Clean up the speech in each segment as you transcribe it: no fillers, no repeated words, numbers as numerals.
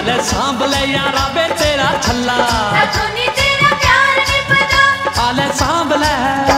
आले सांभ ले यारा वे तेरा छल्ला सखोनी तेरा प्यार निभदा आले सांभ ले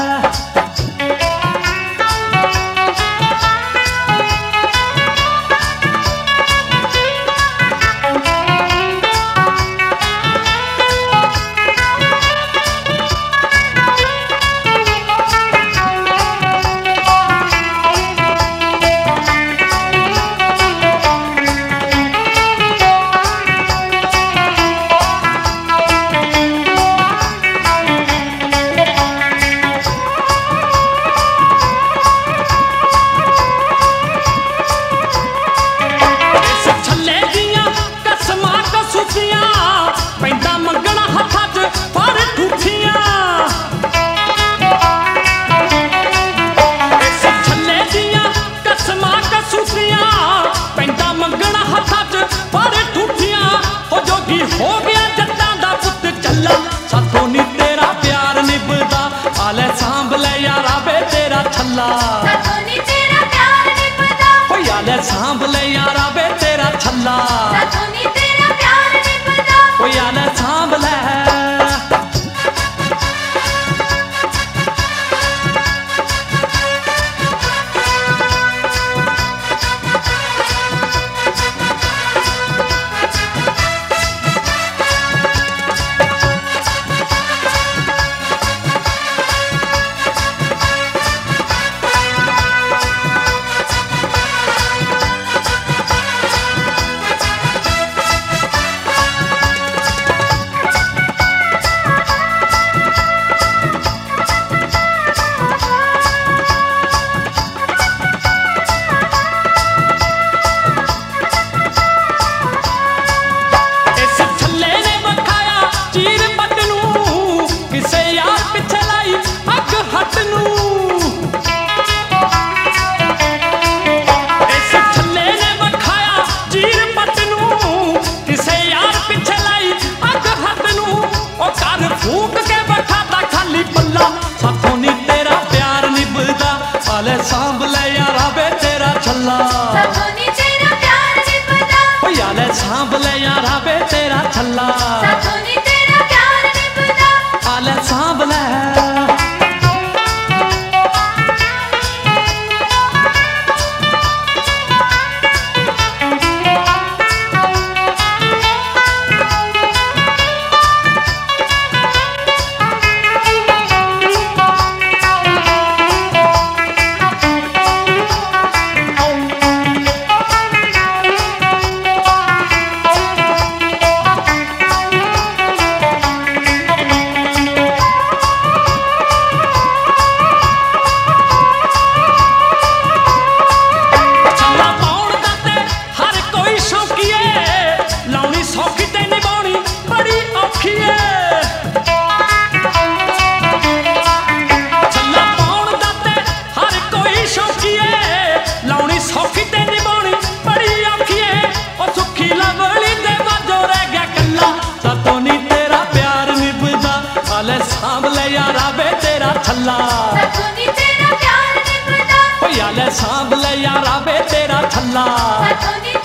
हो गया जट्टां दा पुत चला साथों नी तेरा प्यार निभदा आले सांभ ले यारा वे तेरा छल्ला सखोनी तेरा प्यार निभदा हो आले सांभ ले यारा वे तेरा छल्ला सखोनी तेरा प्यार निभदा हो आले सांभ ले आले सांभ ले यारा वे तेरा छल्ला सखोनी तेरा प्यार निभदा हो आले सांभ ले यारा वे तेरा छल्ला सखोनी तेरा प्यार निभदा आले सांभ ले आले सांभ ले यारा वे तेरा छल्ला सखोनी तेरा प्यार निभदा हो आले सांभ ले यारा वे तेरा छल्ला सखोनी